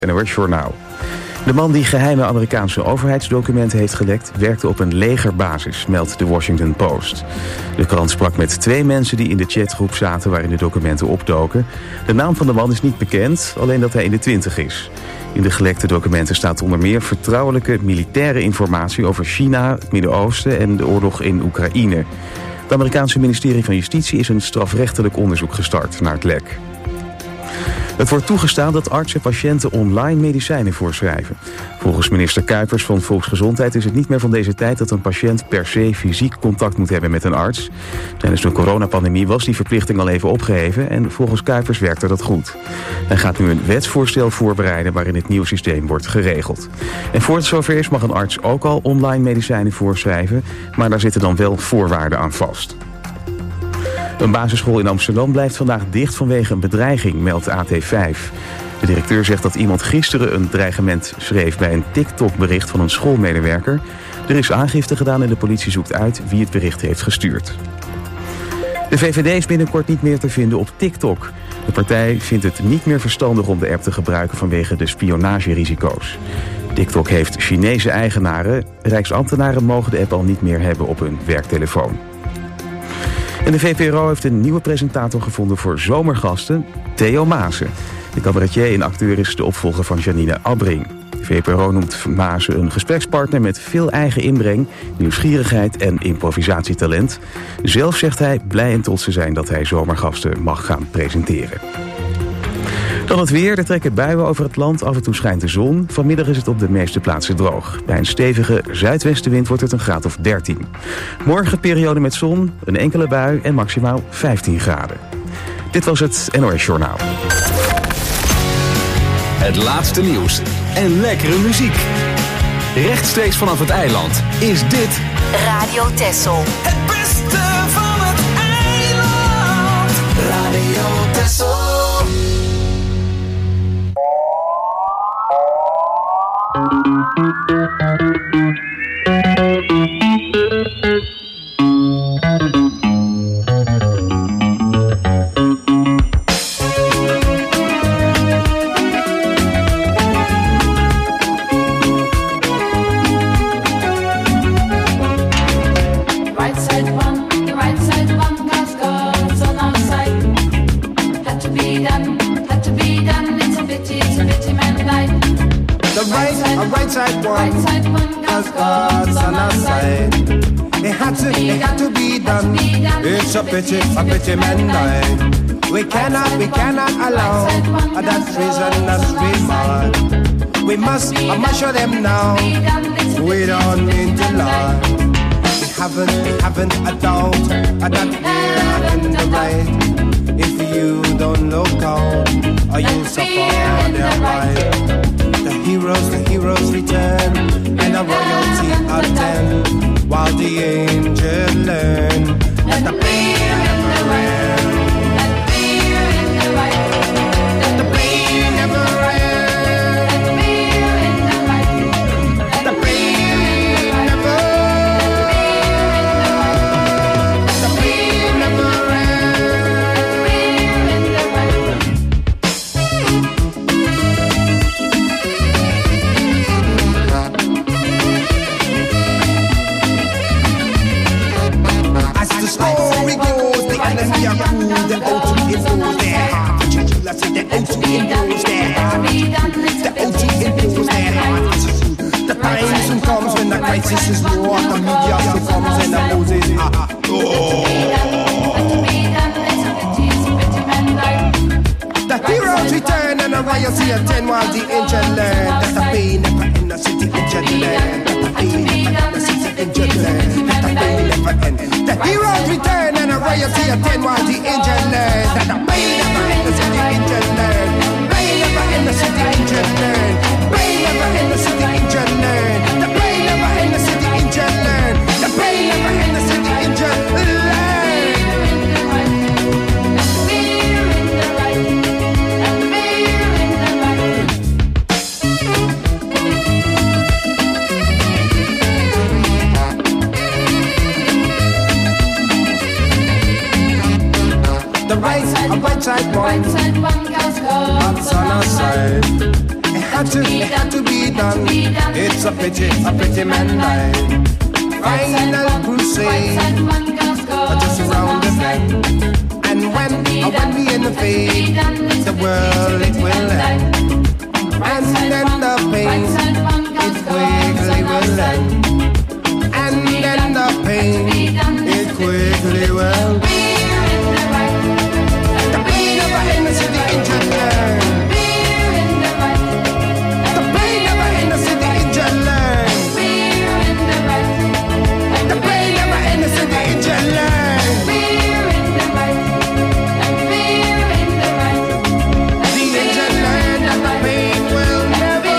NOS Journaal. De man die geheime Amerikaanse overheidsdocumenten heeft gelekt werkte op een legerbasis, meldt de Washington Post. De krant sprak met 2 mensen die in de chatgroep zaten waarin de documenten opdoken. De naam van de man is niet bekend, alleen dat hij in de 20 is. In de gelekte documenten staat onder meer vertrouwelijke militaire informatie over China, het Midden-Oosten en de oorlog in Oekraïne. Het Amerikaanse ministerie van Justitie is een strafrechtelijk onderzoek gestart naar het lek. Het wordt toegestaan dat artsen patiënten online medicijnen voorschrijven. Volgens minister Kuipers van Volksgezondheid is het niet meer van deze tijd dat een patiënt per se fysiek contact moet hebben met een arts. Tijdens de coronapandemie was die verplichting al even opgeheven en volgens Kuipers werkte dat goed. Hij gaat nu een wetsvoorstel voorbereiden waarin het nieuwe systeem wordt geregeld. En voor het zover is mag een arts ook al online medicijnen voorschrijven, maar daar zitten dan wel voorwaarden aan vast. Een basisschool in Amsterdam blijft vandaag dicht vanwege een bedreiging, meldt AT5. De directeur zegt dat iemand gisteren een dreigement schreef bij een TikTok-bericht van een schoolmedewerker. Er is aangifte gedaan en de politie zoekt uit wie het bericht heeft gestuurd. De VVD is binnenkort niet meer te vinden op TikTok. De partij vindt het niet meer verstandig om de app te gebruiken vanwege de spionagerisico's. TikTok heeft Chinese eigenaren. Rijksambtenaren mogen de app al niet meer hebben op hun werktelefoon. En de VPRO heeft een nieuwe presentator gevonden voor Zomergasten, Theo Maassen. De cabaretier en acteur is de opvolger van Janine Abbring. De VPRO noemt Maassen een gesprekspartner met veel eigen inbreng, nieuwsgierigheid en improvisatietalent. Zelf zegt hij blij en trots te zijn dat hij Zomergasten mag gaan presenteren. Dan het weer. Er trekken buien over het land. Af en toe schijnt de zon. Vanmiddag is het op de meeste plaatsen droog. Bij een stevige zuidwestenwind wordt het een graad of 13. Morgen periode met zon, een enkele bui en maximaal 15 graden. Dit was het NOS Journaal. Het laatste nieuws en lekkere muziek. Rechtstreeks vanaf het eiland is dit Radio Texel. Het beste van het eiland. Radio Texel. A pity man died. We cannot allow that treason that's remark. We must show them now. We don't mean to lie. We haven't a doubt that we're in the right. If you don't look out, you'll suffer their right. The heroes return, and the royalty attend, while the angels learn that the pain never ends. That fear in the right. That the pain never ends. That fear in the right. That the pain never ends. That the pain never ends. That fear in the right. As the story goes, the enemy are cool, the O2 impose their heart. I said the O2 impose their heart. The O2 impose their heart. The time soon comes when the crisis is war. The media soon comes and the Moses The heroes return and the royalty attend, while the angel learn that the pain never end. The city angel learn that the pain never end. The city angel learn that the pain never end. The heroes return and the royalty attend, while the angel learn that the pain never end. The city angel learn. Pain never end. The city angel learn. Pain never end. The city angel learn. The pain never end. The city angel learn. The pain never end. The city angel learn. The right side one, right side one, cause God's on our side. had to be done. It's a pity man died. Final crusade, just around the bend. And when we in the fade, the world it will end. And then the pain, it quickly will end. And then the pain, it quickly will end. The pain never ends in the injured learn. The pain never ends in the injured learn. The pain never ends in the injured learn. The injured learn that the pain will never.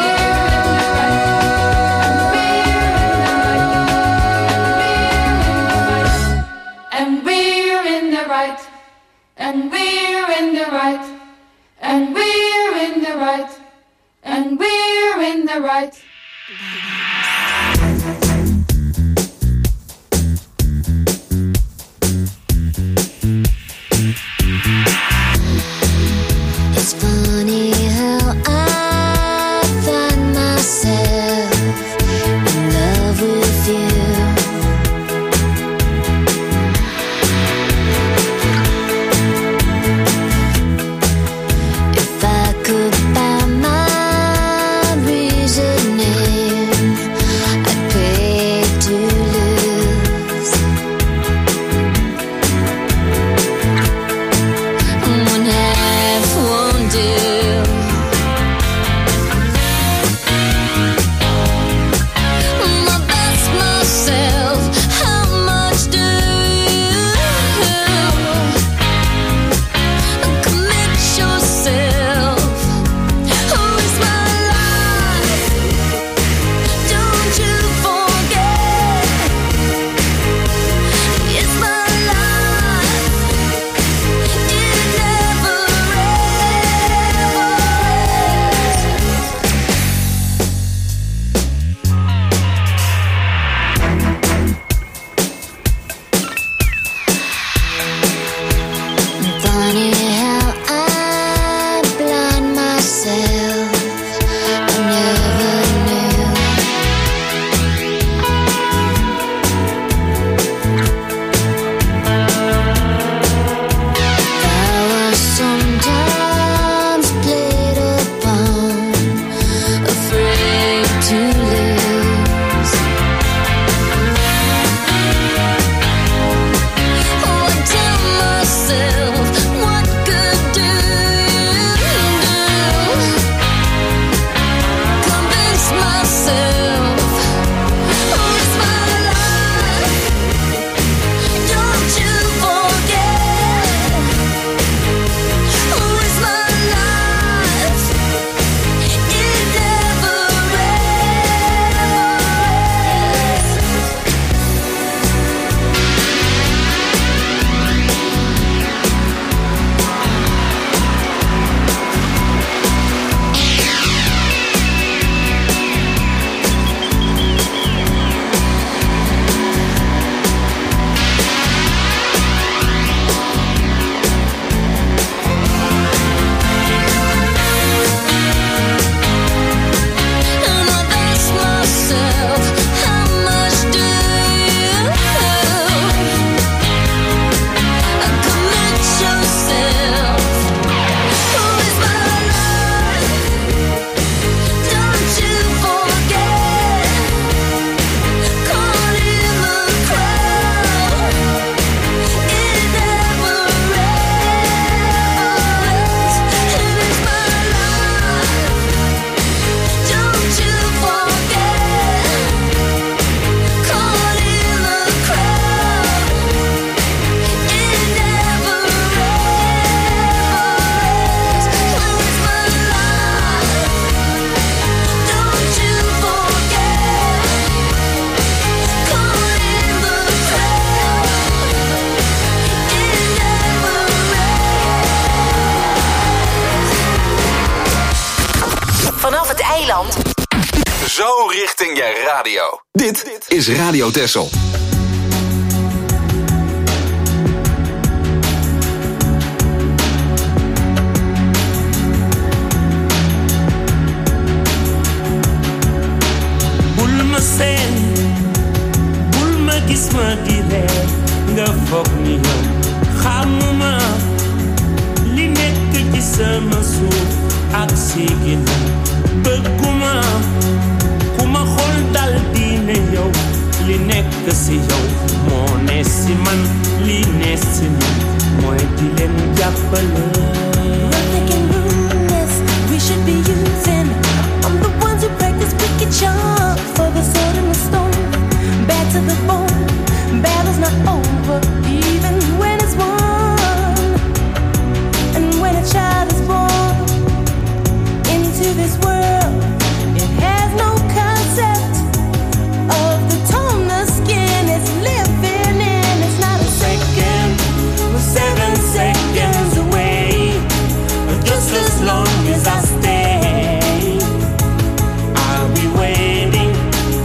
And we're in the right. And we're in the right. And we're in the right. And we're in the right. It's funny how I find myself in love with you. If I could buy my reasoning, I'd pay to lose. One half won't do. My best myself, how much do you commit yourself? Who is my life? Don't you forget, it's my life. It never Funny how I blind myself. I never knew. I was sometimes played upon, afraid to lose. Oh, I tell myself, what good do you do? Convince myself, oh, it's my life. Don't you forget, oh, it's my life. It never And I ask myself, how much do you commit yourself? Who is my life? Don't you forget, caught in the crowd. It never ends. And it's my life. Don't you forget, caught in the crowd. It never ends. Well, it's my life. Don't you forget, caught in the crowd. It never ends. Vanaf het eiland. Zo richting je radio. Dit is Radio Texel. nekk si yow moo ne si man lii ne si ñun mooy di leen jàppale. We're thinking ruthless, we should be using. I'm the ones who practice wicked charms for the sword and the stone. Bad to the bone, battle's not over even when it's won. And when a child is born into this world, it has no concept of the tone the skin is living in. It's not a second, we're 7 seconds away. Just as long as I stay, I'll be waiting.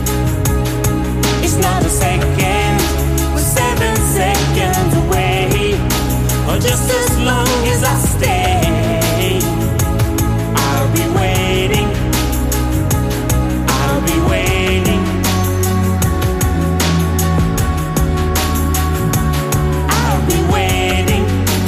It's not a second, we're 7 seconds away. Or just as long as I stay, I'll be waiting. I'll be waiting. I'll be waiting.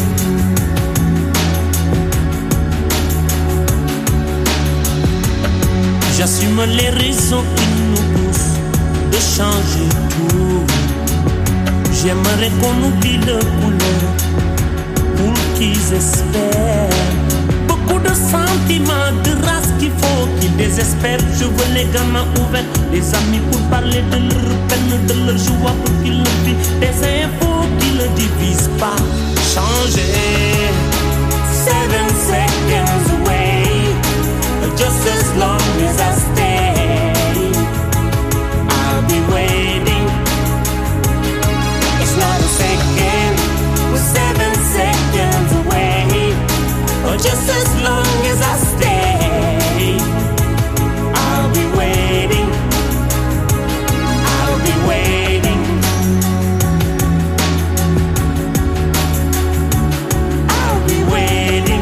J'assume les raisons qui nous poussent de changer tout. J'aimerais qu'on oublie le couleur pour qu'ils espèrent. Beaucoup de sentiments, de race qu'il faut qu'ils désespèrent. Je veux les gamins ouverts, les amis pour parler de leur peine, de leur joie pour qu'ils le vivent. Des infos qui ne divisent pas. Changer. 7 seconds away, just as long as I stay, I'll be waiting. it's not a second, we're 7 seconds away. Or just as long as I stay, I'll be waiting. I'll be waiting. I'll be waiting.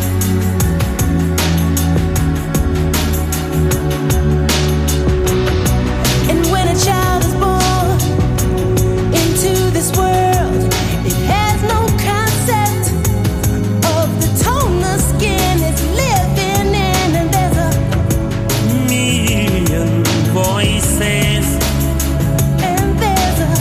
And when a child is born into this world, it has no concept of the tone the skin is living in. And there's a million voices. And there's a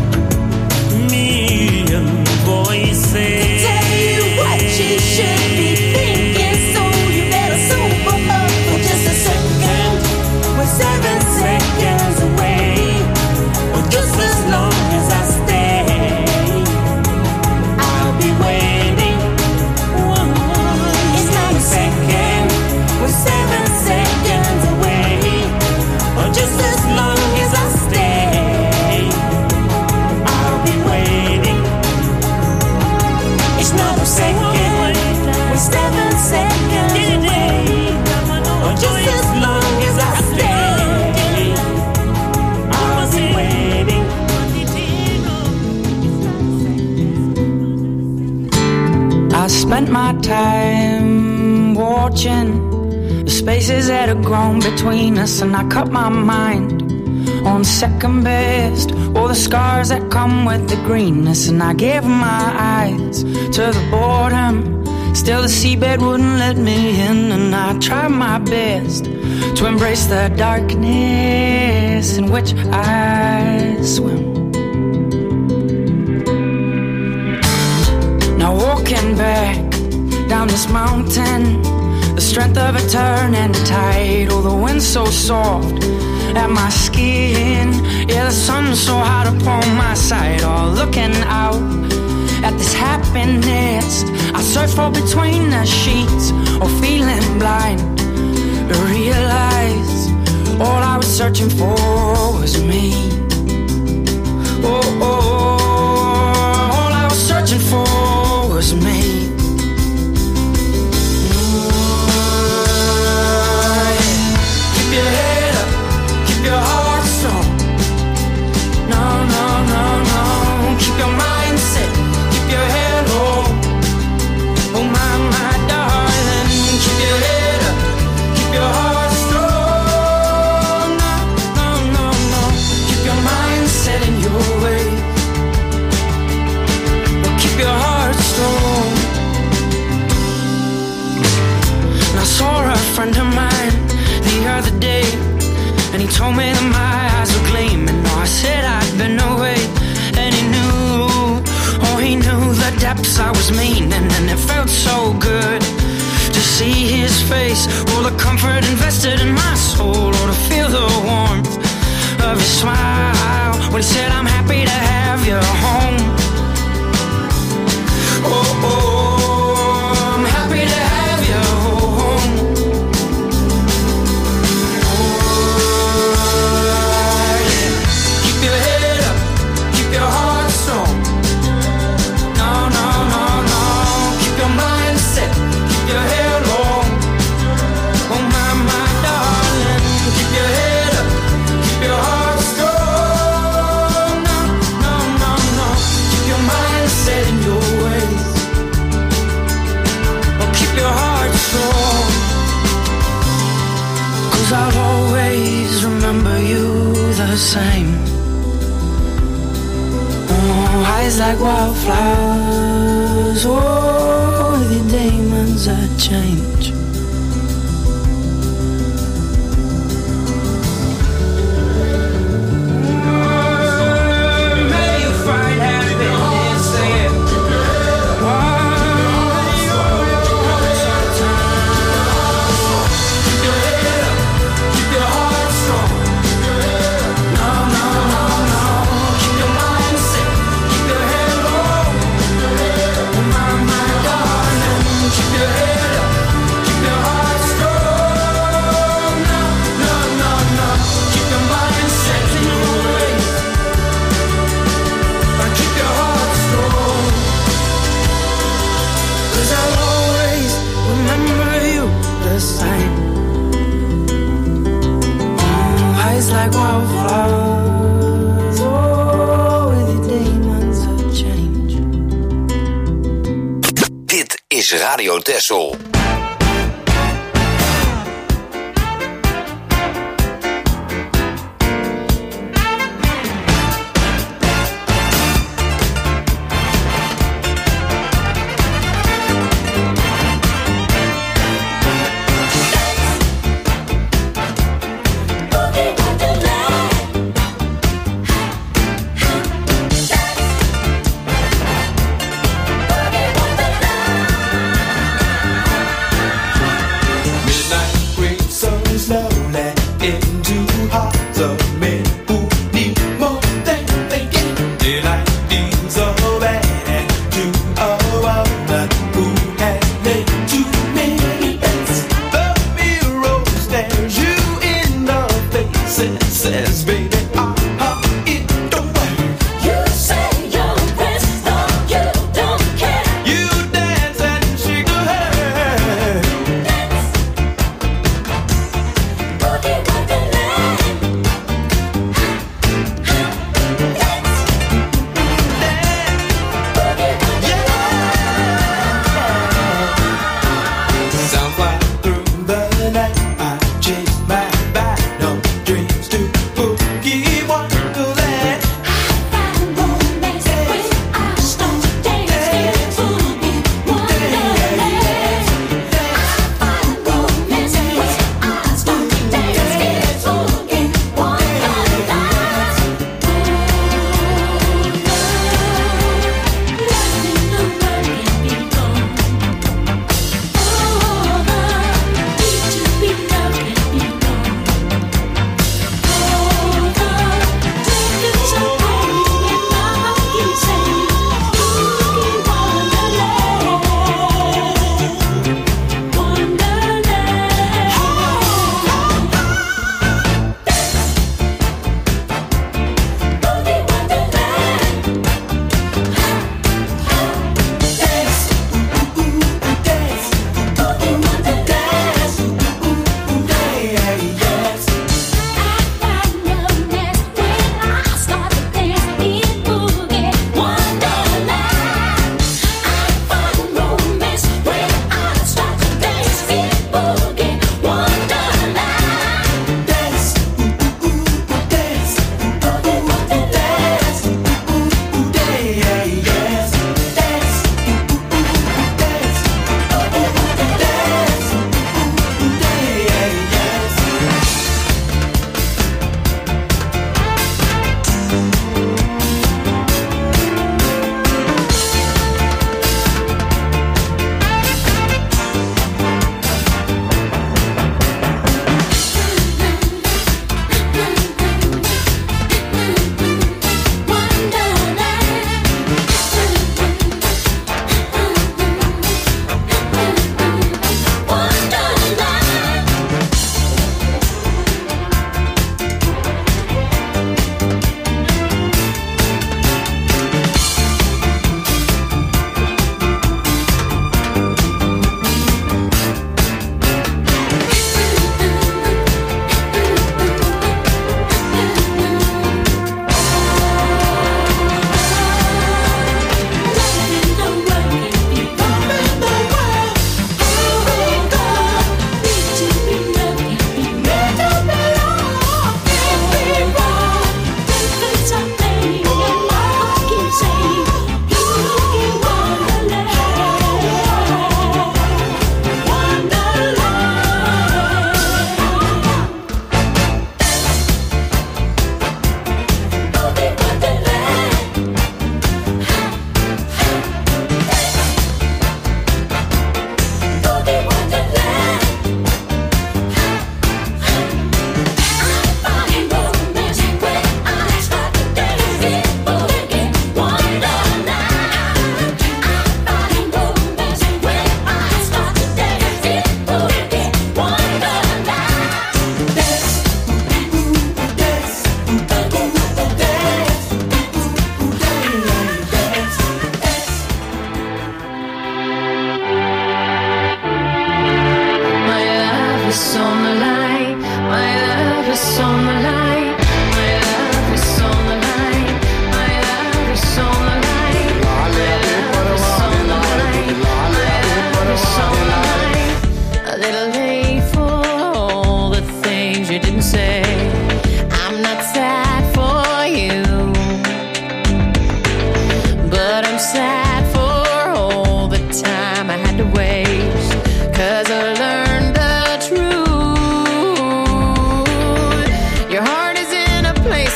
million voices. tell you what you should be thinking, so you better sober up for just a second. We're 7 seconds away, Or just as long as I stay, I'll be waiting. it's not a second, We're 7 seconds away. Or just as long as I stay, I'll be waiting. it's not a second, we're 7 seconds away. Or just as long as I stay, I'll be waiting. I spent my time watching the spaces that have grown between us, and I cut my mind on second best. All the scars that come with the greenness, and I gave my eyes to the boredom. Still the seabed wouldn't let me in, and I tried my best to embrace the darkness in which I swim. Now walking back down this mountain, the strength of a turning tide. Oh, the wind's so soft at my skin. Yeah, the sun's so hot upon my side. Oh, looking out at this happiness I search for between the sheets, or feeling blind to realize all I was searching for was me. Oh, all I was searching for was me. Keep your head up, keep your heart strong. No, no, no, no. Keep your mind set, keep your head low. Oh my, my darling, keep your head up, keep your heart strong. No, no, no, no. Keep your mind set in your way. But keep your heart strong. And I saw a friend of mine the other day, and he told me that my eyes were gleaming. No, I said I'd been perhaps I was mean, and it felt so good to see his face, all the comfort invested in my soul, or to feel the warmth of his smile when he said, I'm happy to have you home. Oh, oh, I'm happy to have you home. Oh, yeah. Keep your head up, keep your heart strong. No, no, no, no. Keep your mind set, keep your hair long. Oh, my darling. Keep your head up, keep your heart strong. No, no, no, no. Keep your mind set in your ways. Oh, keep your heart strong. 'Cause I'll always remember you the same. Oh, eyes like wildflowers. Oh, the demons that change. May you find happiness there. Keep your head up, keep your heart strong. No, no, no, no. Keep your mind set, keep your head low. Oh, my darling. Keep your head up, keep your heart strong. No, no, no, no. Keep your mind set in your ways. But keep your heart strong. 'Cause I'll always remember you the same. Oh, eyes like wildflowers. Oh, with the demons of change. Dit is Radio Texel.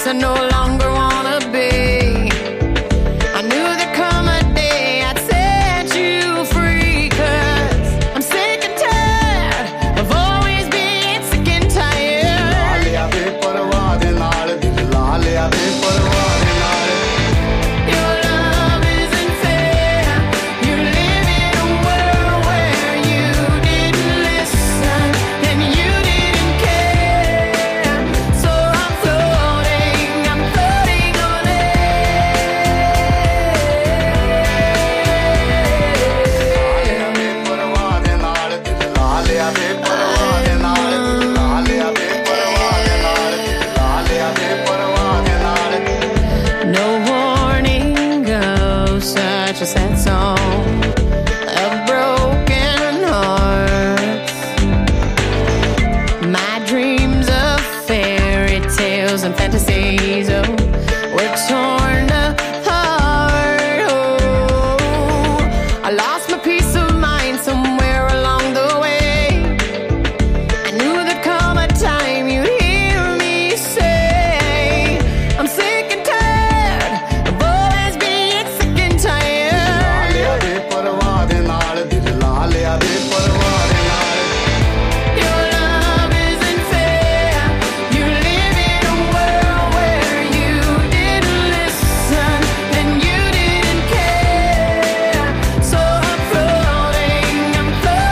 I no longer wanna be. I knew there'd come a day I'd set you free, 'cause I'm sick and tired of always being sick and tired. Your love isn't fair. You live in a world where you didn't listen and you didn't care. So I'm floating on no warning goes such a sad song of broken hearts. My dreams of fairy tales and fantasies, oh, were torn apart. Oh, I lost my peace of mind somewhere along the way. I knew there'd come a time you'd hear me say, I'm sick and tired of always being sick and tired. Your love isn't fair. You live in a world where you didn't listen and you didn't care. So I'm floating on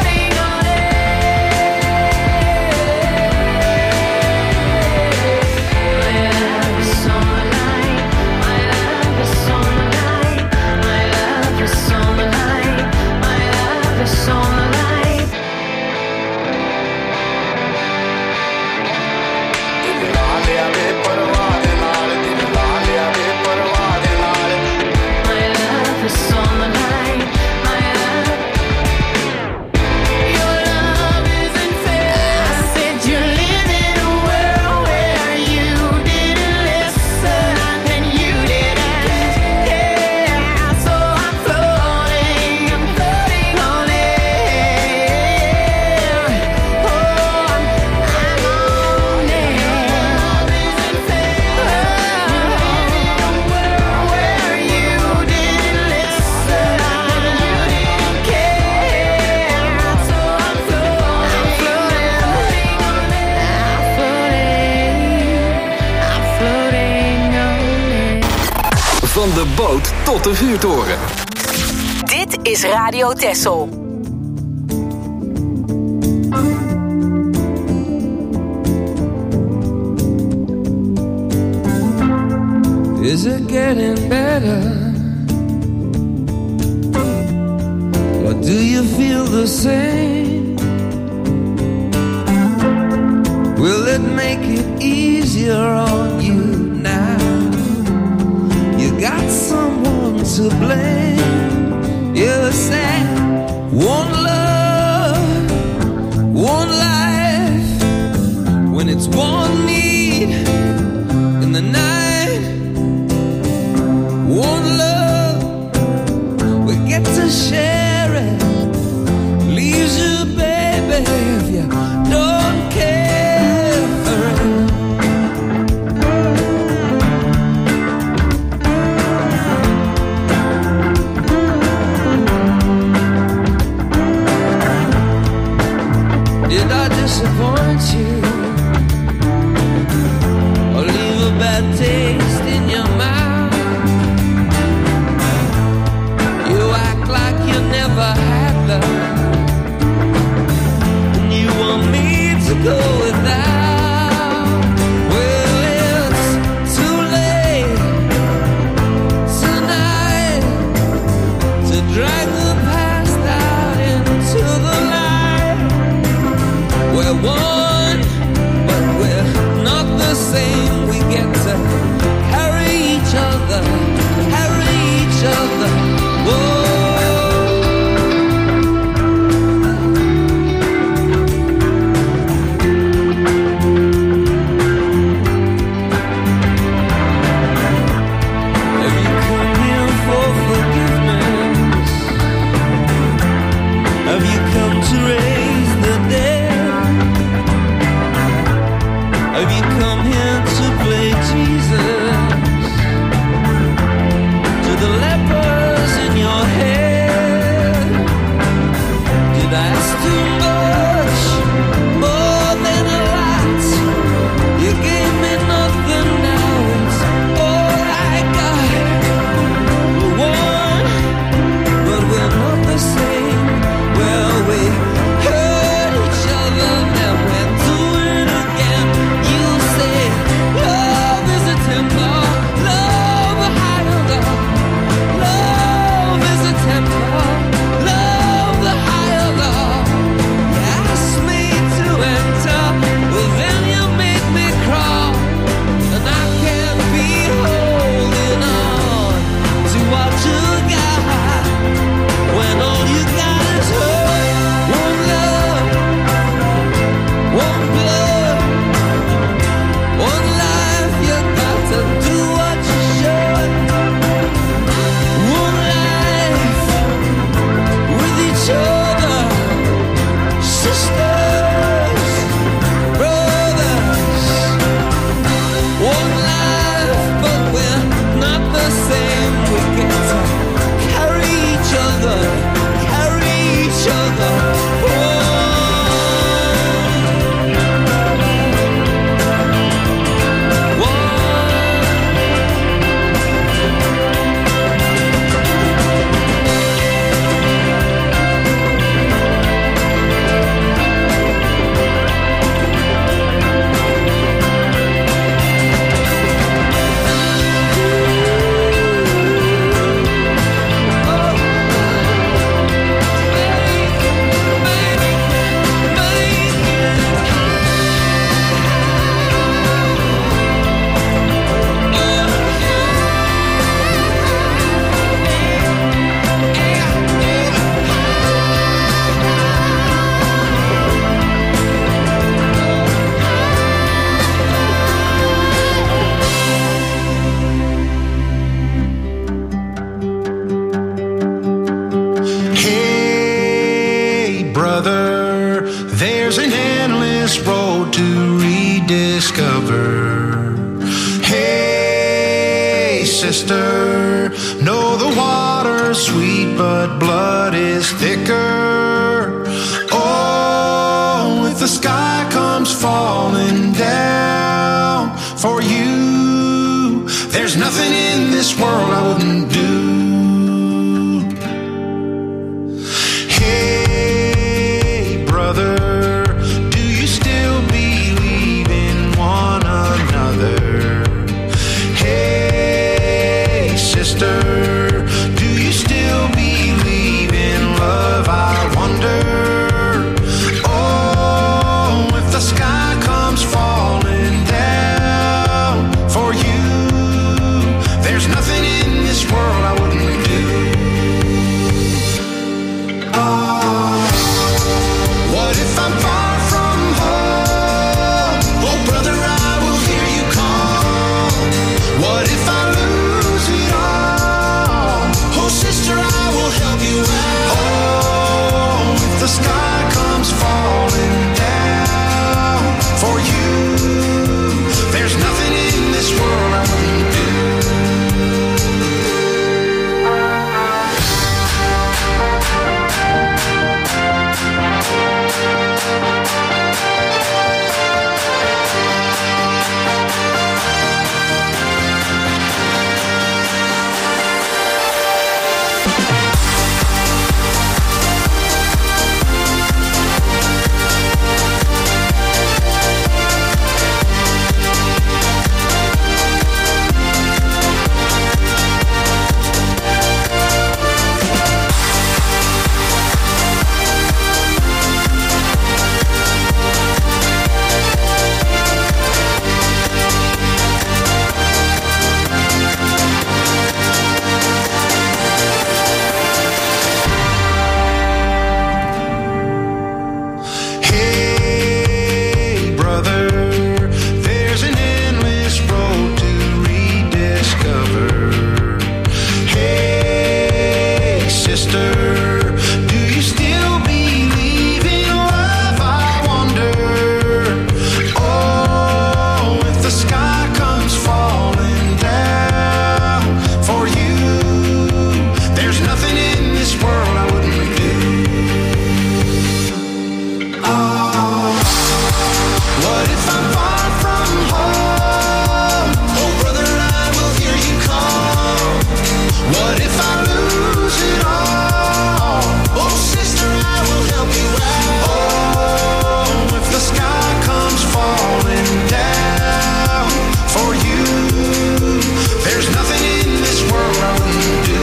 air. My love is on the line. My love is on the line. My love is on the line. My love is on the line. My love is on the line. My love. Your love isn't fair. I said you live in a world where you didn't listen and you didn't care. So I'm floating on air. Oh, I'm on air. Your love isn't fair. You live in a world where you didn't listen and you didn't care. So I'm floating on air. Van de boot tot de vuurtoren. Dit is Radio Texel. Is it getting better? Or do you feel the same? Will it make it easier on you now? You got someone to blame. You said one love, one life. When it's one need in the night. One love, we get to share it. Leaves you, baby, if you don't care for it. Did I disappoint you? Or leave a bad taste in your mouth? Never had love, and you want me to go without. Well, it's too late tonight to drag the past out into the light. We're one, but we're not the same. We get to carry each other, carry each other. Whoa. Have you come here to play Jesus? rediscover. Hey, sister, know the water's sweet, but blood is thicker. Oh, if the sky comes falling down for you, there's nothing in this world I wouldn't do. Hey, brother, do you still believe in one another? Hey, sister, do you still believe in love? I wonder. Oh, if the sky comes falling down for you, there's nothing in this world I wouldn't do. Oh, what if I'm far from home? Oh, brother, I will hear you call. What if I lose it all? Oh, sister, I will help you out. Oh, if the sky comes falling down for you, there's nothing in this world I wouldn't do. Hey, brother, there's an endless road to rediscover. Hey, sister, do you still believe in love? I wonder. Oh, if the sky comes falling down for you, there's nothing in this world I wouldn't do. Oh, what if I'm far from home? Oh, brother, I will hear you call. What if I lose it all? Oh, sister, I will help you out. Oh, if the sky comes falling down for you, there's nothing in this world I wouldn't do.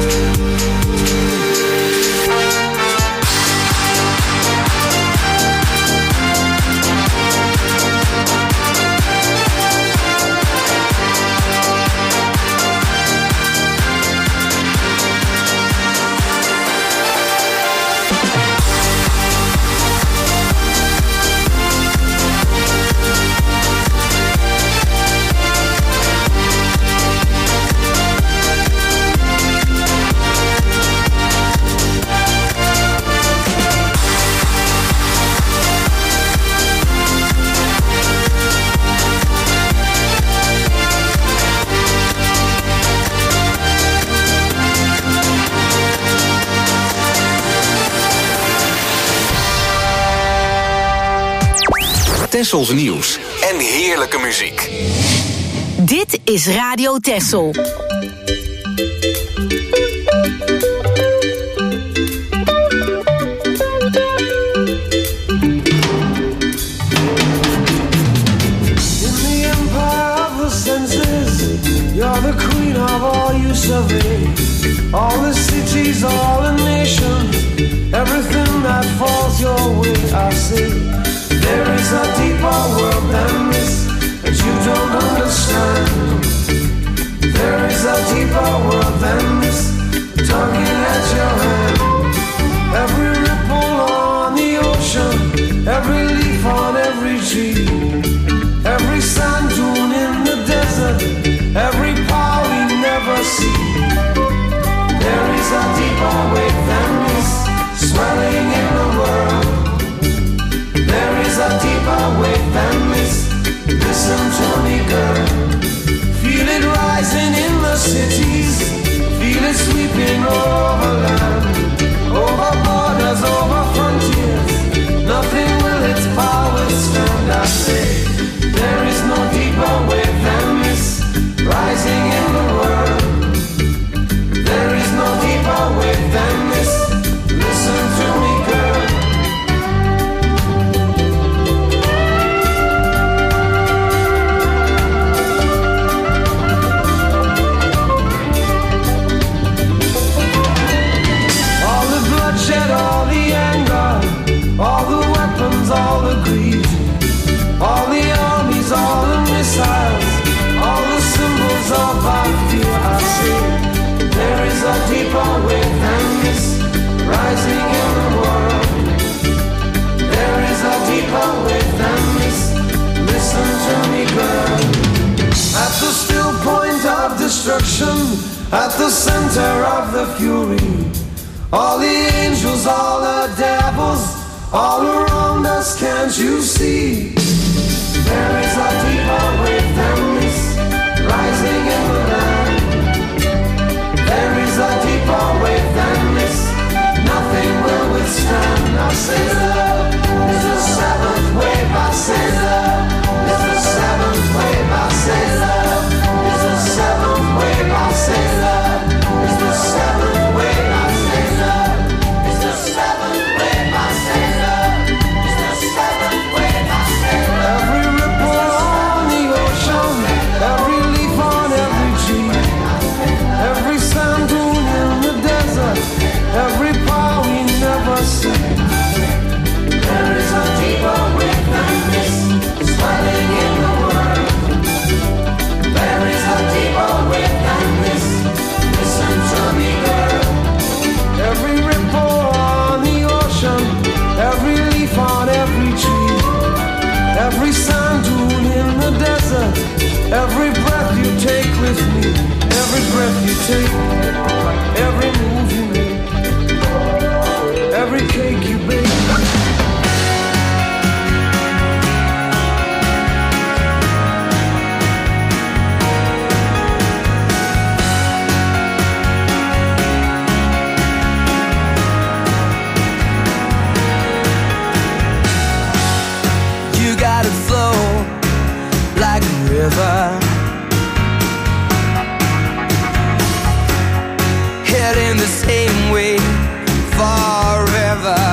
Tessels nieuws en heerlijke muziek. Dit is Radio Tessel. You're the queen of all you survey. All the cities, all the nations, everything that falls your way, I say. There is a deeper world than this that you don't understand. There is a deeper world than this, tugging at your hand. Every ripple on the ocean, every leaf on every tree, every sand dune in the desert, every power we never see. There is a deeper wave than this, swelling in the world. There is a deeper wave than this, listen to me, girl. Feel it rising in the cities. Feel it sweeping over land, over borders, over frontiers. Nothing will its power stand. I say there is no deeper wave than this, rising in the world. There is no deeper wave than this. Listen to me, girl. All the bloodshed, all the anger, all the weapons, all the greed, all the armies, all the missiles, all the symbols of our fear. I say there is a deeper wave than this, rising in the world. There is a deeper wave than this. Listen to me, girl. At the still point of destruction, at the center of the fury, all the angels, all the devils, all around us, can't you see? There is a deeper wave than this, rising in the land. There is a deeper wave than this, nothing will withstand. I say love is the seventh wave. I say love is the seventh wave. I say love is the seventh wave. I say love is the seventh wave. I say love is the seventh wave. I say love is the seventh wave. I say love. Every ripple on the ocean, every leaf on every tree, every sand dune in the desert, every power we never see. There is a deeper wave than this, swelling in the world. There is a deeper wave than this. Listen to me, girl. Every ripple on the ocean, every leaf on every tree, every sand dune in the desert, every breath you take with me, every breath you take, every move you make, every cake you bake. You gotta flow like a river, heading the same way forever.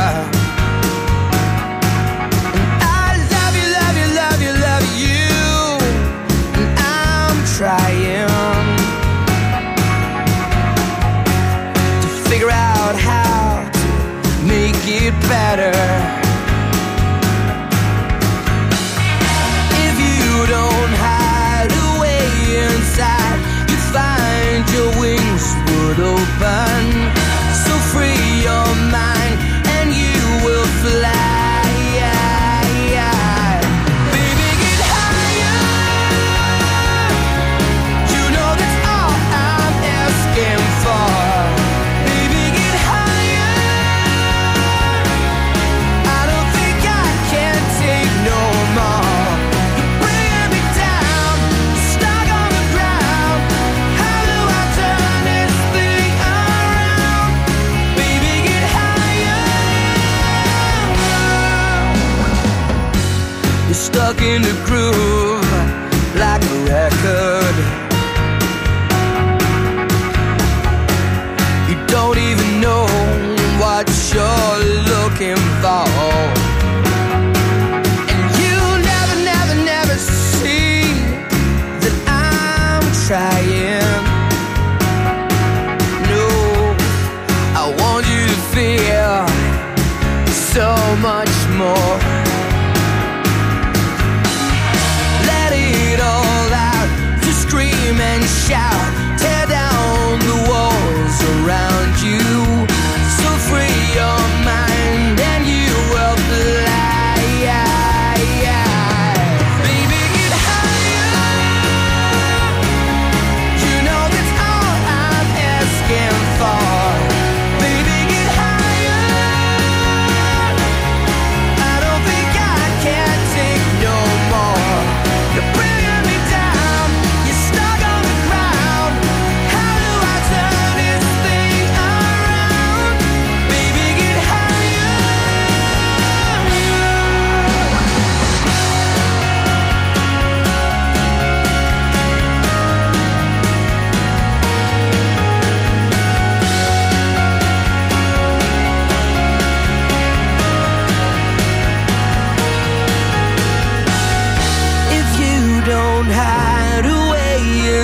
And I love you, love you, love you, love you, and I'm trying to figure out how to make it better. If you don't hide away,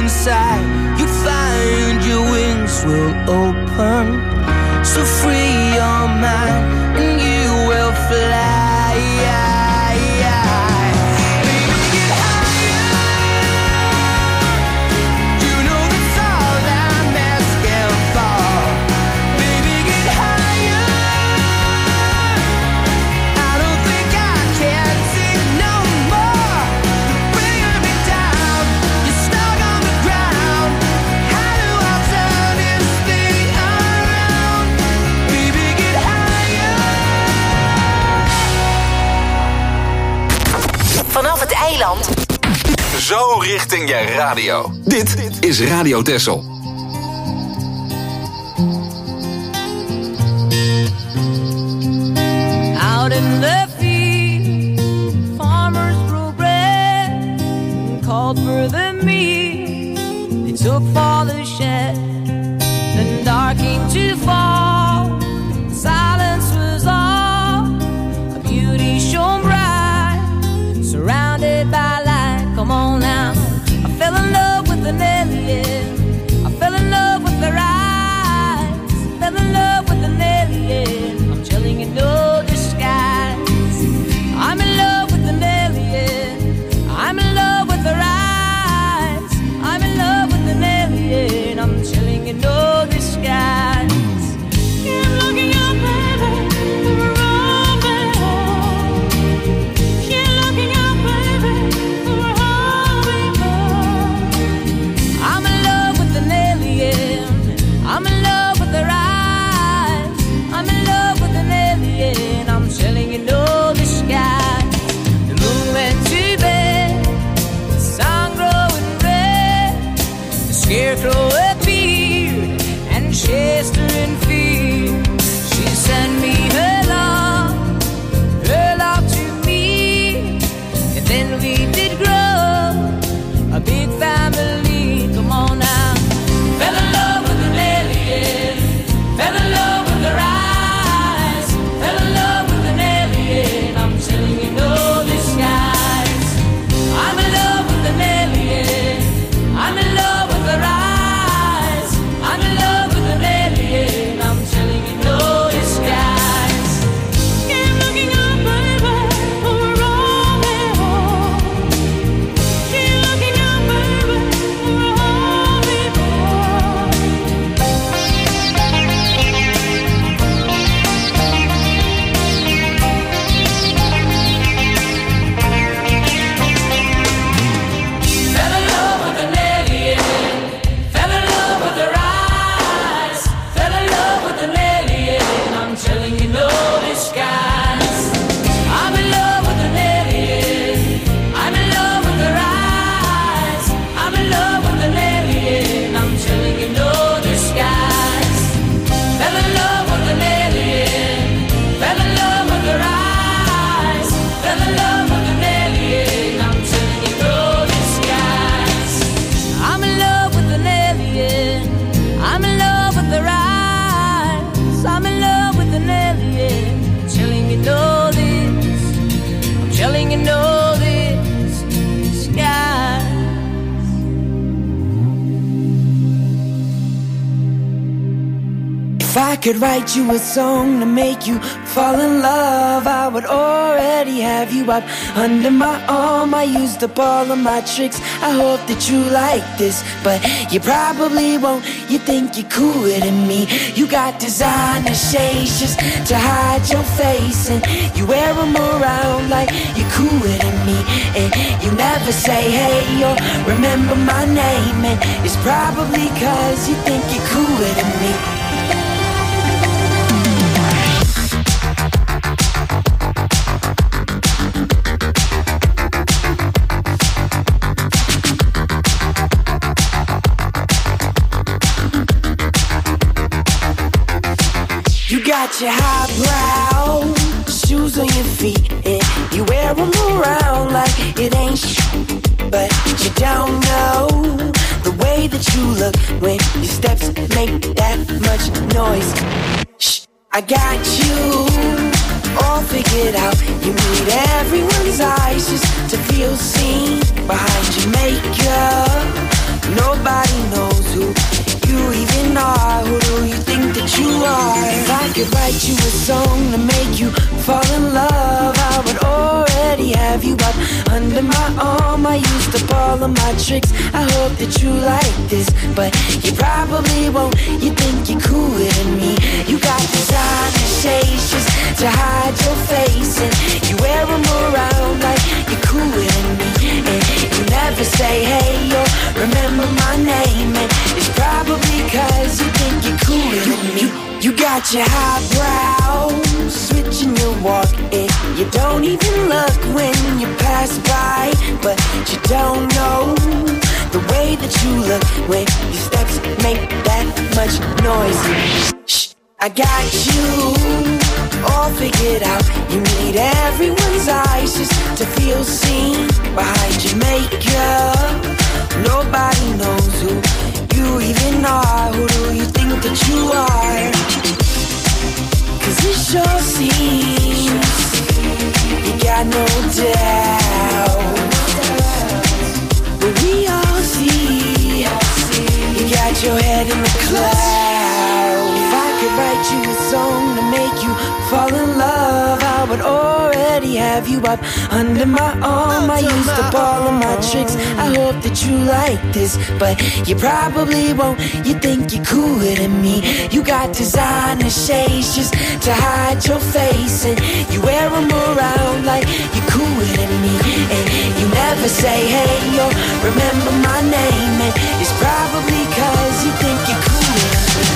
inside, you'd find your wings will open. So free your mind and you will fly. Vanaf het eiland. Zo richting je radio. Dit is Radio Texel. Out in the field, farmers grew bread, called for the meat. They took for the shed, then dark came to fall. Silence was all, a beauty shone bright, surrounded by light. Come on now, I fell in love with an alien. I fell in love with their eyes. Fell in love with an alien. I'm telling you, no disguise. I'm in love with an alien. I'm in love with their eyes. I'm in love with an alien. I'm telling you, no disguise. Keep looking up, baby, we're all home. Keep looking up, baby, we're all home. I'm in love with an alien. I'm in love with their eyes. I'm in love with an alien. I'm telling you, no disguise. The moon went to bed, the sun growing red. The scarecrow appeared and chased her in fear. She sent me her love to me, and then we did grow a big family. Come on now, fell in love with an alien, fell in love with her eyes, fell in love with an alien. I'm telling you, no disguise. I'm in love with an alien. I'm in love with her eyes. I'm in love with an alien. I'm telling you, no disguise. Keep looking up, baby, we're all home. Keep looking up, baby, we're all home. Fell in love with an alien. Fell in love with her eyes. Fell in love with an alien. I'm telling you, no disguise. I'm in love with an alien. I'm in love with her eyes. I'm in love with an alien. I'm telling you, no disguise. Fell in love with an alien. Fell in love with her eyes. Fell in love with an alien. I'm telling you, no disguise. I'm in love with an alien. I'm in love with her eyes. I'm in love with an alien. I'm telling you, no this. I'm telling you, no this disguise. If I could write you a song to make you fall in love, I would already have you up under my arm. I used up all of my tricks, I hope that you like this, but you probably won't. You think you're cooler than me. You got designer shades just to hide your face, and you wear them around like you're cooler than me. And you never say hey or remember my name, and it's probably cause you think you're cooler than me. You got your highbrow shoes on your feet, and you wear them around like it ain't but you don't know the way that you look when your steps make that much noise. Shh, I got you all figured out. You need everyone's eyes just to feel seen behind your makeup. No could write you a song to make you fall in love, I would already have you up under my arm. I used up all of my tricks, I hope that you like this, but you probably won't. You think you're cooler than me. You got designer shades just to hide your face, and you wear them around like you're cooler than me. And you never say hey or remember my name, and it's probably cause you think you're cooler than me. You got your highbrow, switching your walk, and you don't even look when you pass by, but you don't know the way that you look when your steps make that much noise. Shh, I got you all figured out. You need everyone's eyes just to feel seen behind your makeup. Nobody knows who you even are. Who do you think that you are? Cause it sure seems you got no doubt, but we all see you got your head in the clouds. If I could write you a song to make you fall in love, I would already have you up under my arm. I used up all of my tricks, I hope that you like this, but you probably won't. You think you're cooler than me. You got designer shades just to hide your face, and you wear them around like you're cooler than me. And you never say hey or remember my name, and it's probably cause you think you're cooler than me.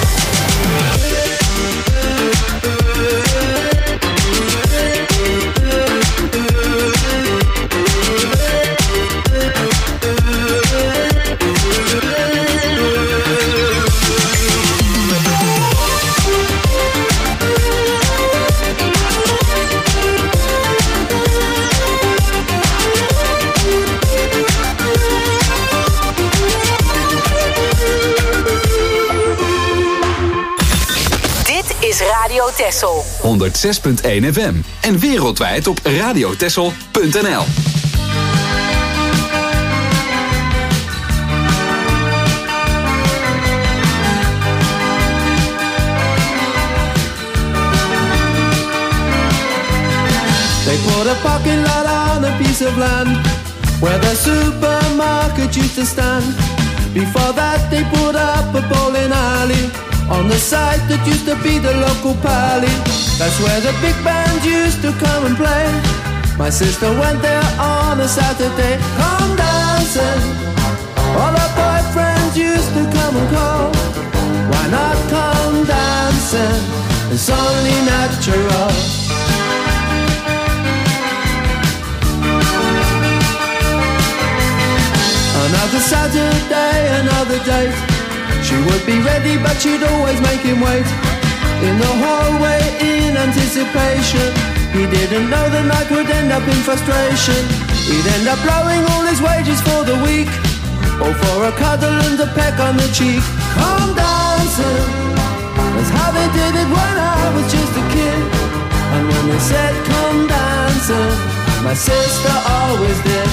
Radio Texel 106.1 FM en wereldwijd op radiotexel.nl. They put a parking lot on a piece of land where the supermarket used to stand. Before that they put up a bowling alley on the site that used to be the local pally. That's where the big band used to come and play. My sister went there on a Saturday. Come dancing, all her boyfriends used to come and call. Why not come dancing? It's only natural. Another Saturday, another date. She would be ready, but she'd always make him wait in the hallway in anticipation. He didn't know the night would end up in frustration. He'd end up blowing all his wages for the week, or for a cuddle and a peck on the cheek. Come dancing, that's how they did it when I was just a kid. And when they said come dancing, my sister always did.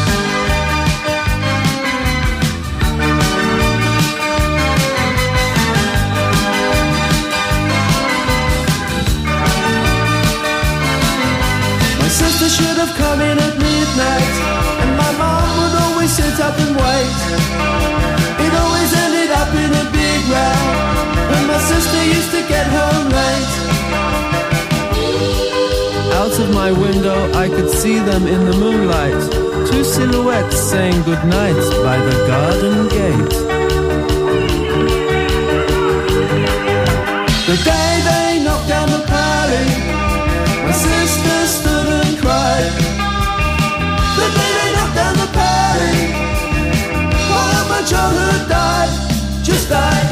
Sister should have come in at midnight, and my mom would always sit up and wait. It always ended up in a big row when my sister used to get home late. Out of my window I could see them in the moonlight, two silhouettes saying goodnight by the garden gate. The day they knocked down the pally, my sister stood and cried. The day they knocked down the pally, all of my childhood died, just died.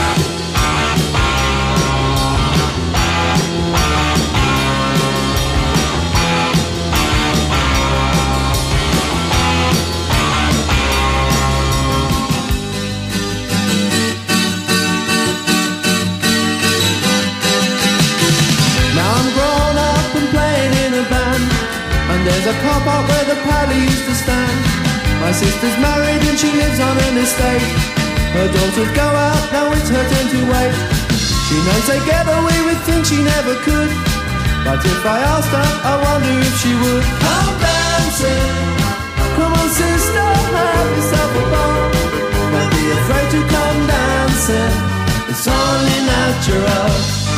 There's a car park where the pally used to stand. My sister's married and she lives on an estate. Her daughters go out, now it's her turn to wait. She may say get away with things she never could, but if I asked her, I wonder if she would. Come dancing, come on sister, have yourself a ball. Don't be afraid to come dancing, it's only natural.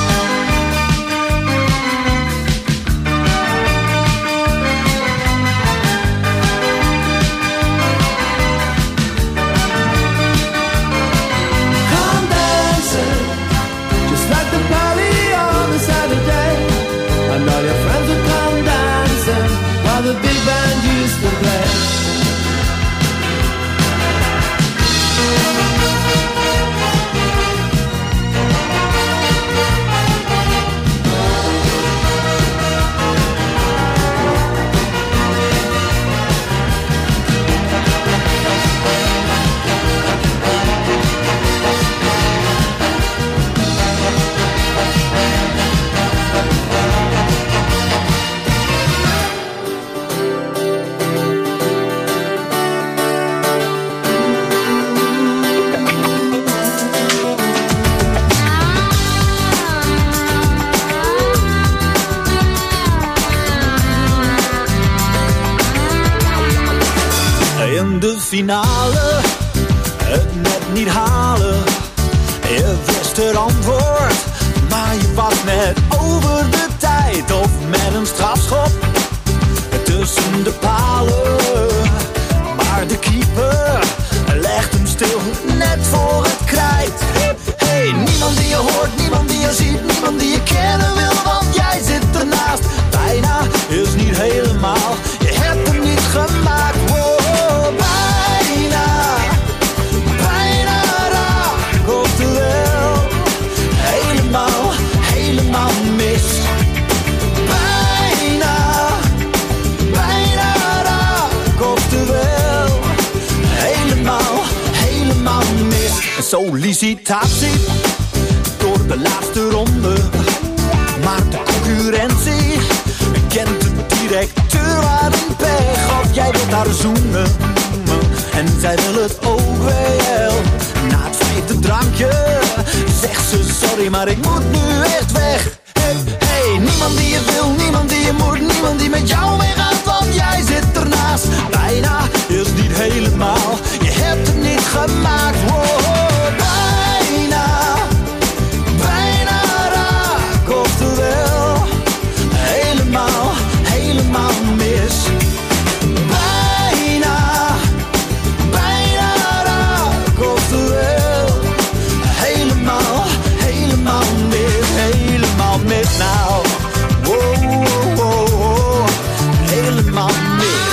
And all your friends would come dancing while the big band used to play. In de finale, het net niet halen. Je wist het antwoord, maar je was net over de tijd. Of met een strafschop tussen de palen. Maar de keeper legt hem stil, net voor het krijt. Hey, niemand die je hoort, niemand die je ziet, niemand die je kennen wil, want jij zit ernaast. Bijna is niet helemaal, je hebt hem niet gemaakt. Wow. Helemaal mis. Bijna raak, oftewel helemaal mis. Een sollicitatie door de laatste ronde, maar de concurrentie kent de directeur aan een pech. Of jij wilt haar zoenen en zij wil het ook wel. Na het vijfde drankje zegt ze sorry, maar ik moet nu echt weg. Hey, niemand die je wil, niemand die je moet, niemand die met jou meegaat, want jij zit ernaast. Bijna is niet helemaal, je hebt het niet gemaakt. Wow, bijna raak, oftewel helemaal mis. Helemaal mis nou. Wow, wow, wow, wow. Helemaal mis.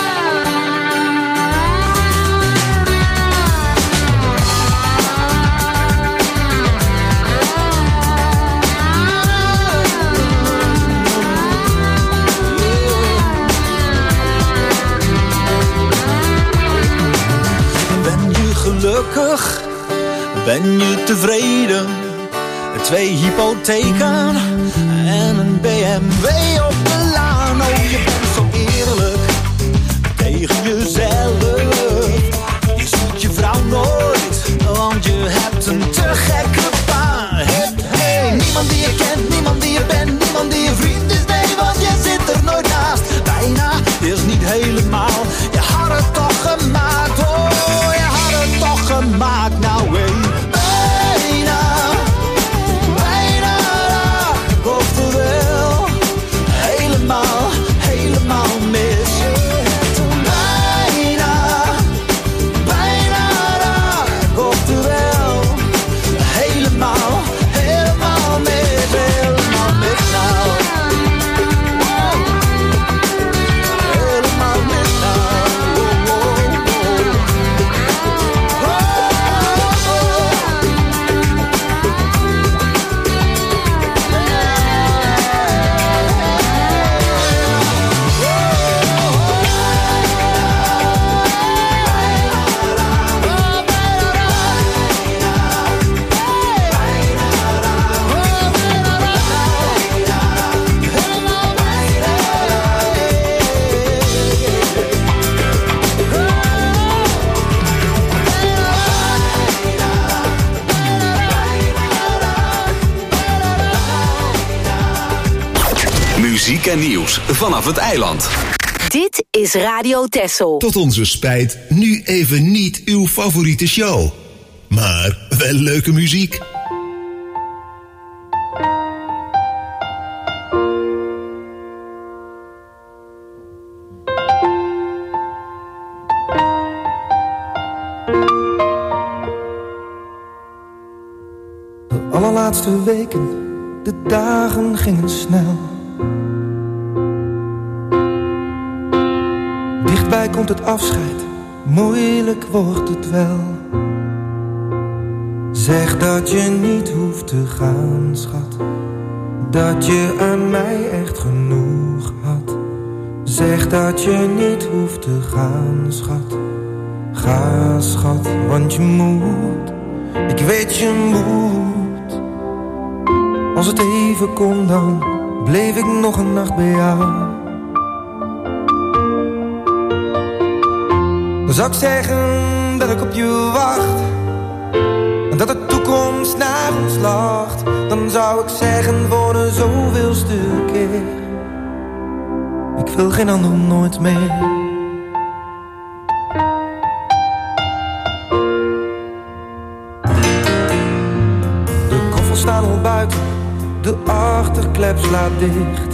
Ben je gelukkig? Ben je tevreden? 2 hypotheken en een BMW op de laan. Oh, je bent zo eerlijk tegen jezelf. Je ziet je vrouw nooit, want je hebt een te gekke baan. Hey, niemand die je kent, niemand die je bent, niemand die je vriend is. Nee, want je zit er nooit naast. Bijna is niet helemaal, je had het toch gemaakt. Oh, je had het toch gemaakt. Nou, hey. Helemaal mis. muziek en nieuws vanaf het eiland. Dit is Radio Texel. Tot onze spijt nu even niet uw favoriete show. Maar wel leuke muziek. De allerlaatste weken, de dagen gingen snel. Dichtbij komt het afscheid, moeilijk wordt het wel. Zeg dat je niet hoeft te gaan, schat. Dat je aan mij echt genoeg had. Zeg dat je niet hoeft te gaan, schat. Ga, schat, want je moet. Ik weet je moet. Als het even kon, dan bleef ik nog een nacht bij jou. Dan zou ik zeggen dat ik op je wacht. En dat de toekomst naar ons lacht. Dan zou ik zeggen voor de zoveelste keer. Ik wil geen ander nooit meer. De koffers staan al buiten. De achterklep slaat dicht.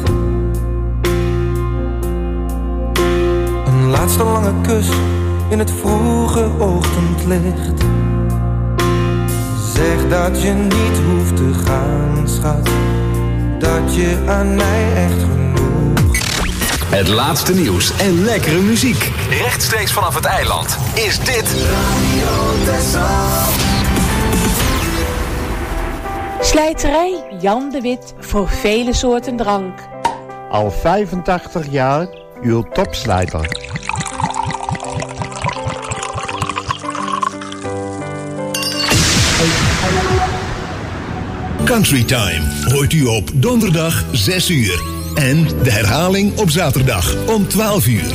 Een laatste lange kus in het vroege ochtendlicht. Zeg dat je niet hoeft te gaan, schat. Dat je aan mij echt genoeg. Het laatste nieuws en lekkere muziek. Rechtstreeks vanaf het eiland is dit Radio Texel. Slijterij Jan de Wit voor vele soorten drank. Al 85 jaar uw topslijter. Country Time hoort u op donderdag 6 uur. En de herhaling op zaterdag om 12 uur.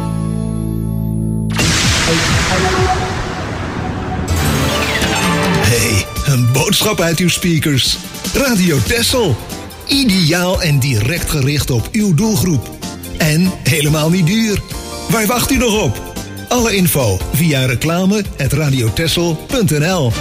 Hey, een boodschap uit uw speakers. Radio Texel. Ideaal en direct gericht op uw doelgroep. En helemaal niet duur. Waar wacht u nog op? Alle info via reclame@radiotexel.nl.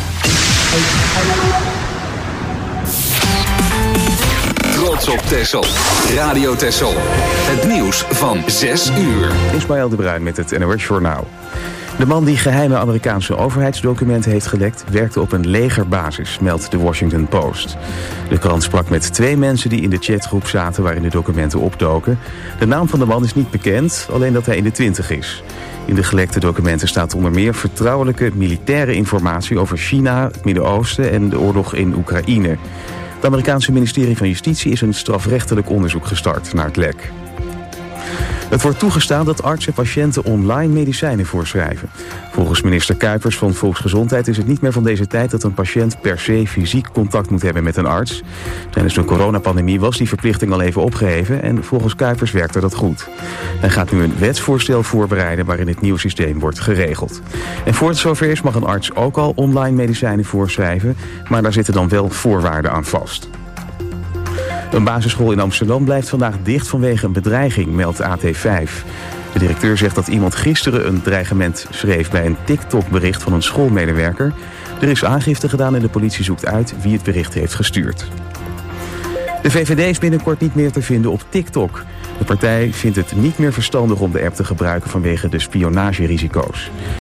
Trots op Texel. Radio Texel. Het nieuws van 6 uur. Ismaël de Bruin met het NOS Journaal. De man die geheime Amerikaanse overheidsdocumenten heeft gelekt werkte op een legerbasis, meldt de Washington Post. De krant sprak met 2 mensen die in de chatgroep zaten waarin de documenten opdoken. De naam van de man is niet bekend, alleen dat hij in de 20 is. In de gelekte documenten staat onder meer vertrouwelijke militaire informatie over China, het Midden-Oosten en de oorlog in Oekraïne. Het Amerikaanse ministerie van Justitie is een strafrechtelijk onderzoek gestart naar het lek. Het wordt toegestaan dat artsen patiënten online medicijnen voorschrijven. Volgens minister Kuipers van Volksgezondheid is het niet meer van deze tijd dat een patiënt per se fysiek contact moet hebben met een arts. Tijdens de coronapandemie was die verplichting al even opgeheven en volgens Kuipers werkte dat goed. Hij gaat nu een wetsvoorstel voorbereiden waarin het nieuwe systeem wordt geregeld. En voor het zover is mag een arts ook al online medicijnen voorschrijven, maar daar zitten dan wel voorwaarden aan vast. Een basisschool in Amsterdam blijft vandaag dicht vanwege een bedreiging, meldt AT5. De directeur zegt dat iemand gisteren een dreigement schreef bij een TikTok-bericht van een schoolmedewerker. Er is aangifte gedaan en de politie zoekt uit wie het bericht heeft gestuurd. De VVD is binnenkort niet meer te vinden op TikTok. De partij vindt het niet meer verstandig om de app te gebruiken vanwege de spionagerisico's.